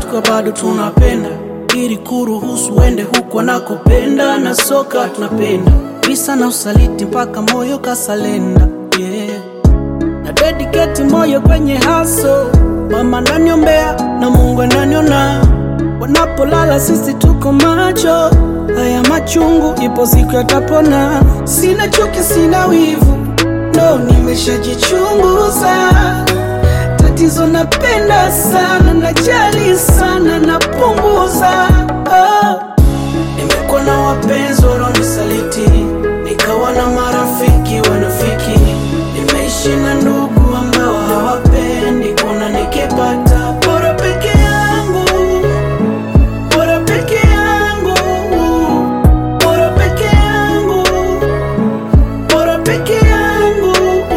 tukiwa bado tunapenda, ili kuruhusu uende huko nakopenda, na soka tunapenda visa na usaliti mpaka moyo kasalenda, yeah. Na dedicate moyo kwenye haso, mama ananiombea na Mungu ananiona, wanapolala sisi tuko macho, haya machungu ipo siku yatapona. Sina chuki sina wivu, no, nimeshajichunguza. Tatizo napenda sana, najali sana, napunguza. Nimekuwa na wapenzi walionisaliti, nikawa na marafiki wanafiki, nimeishi na ndugu ambao hawapendi kuna nikipata bora peke yangu, bora peke yangu, bora peke yangu, bora peke yangu.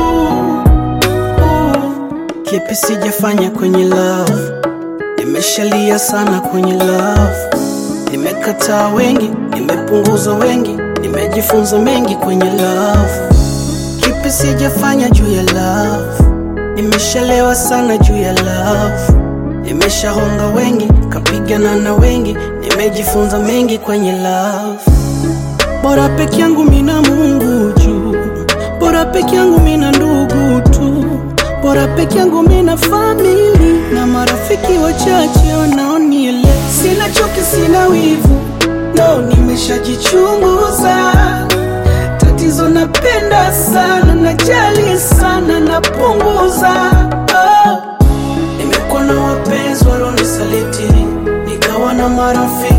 Kipi sijafanya kwenye love, nimeshalia sana kwenye love, nimekataa wengi, nimepunguza wengi, nimejifunza mengi kwenye love. Kipi sijafanya juu ya love, nimeshalewa sana juu ya love, nimeshahonga wengi, kapigana na wengi, nimejifunza mengi kwenye love. Bora peke yangu mina Mungu juu, bora peke yangu mina ndugu tu, bora peke yangu mina family na marafiki wachache wanaonielewa. Sina chuki sina wivu, no, nimeshajichunguza. Tatizo napenda sana, najali sana, napunguza. Nimekuwa na wapenzi walionisaliti, nikawa na marafiki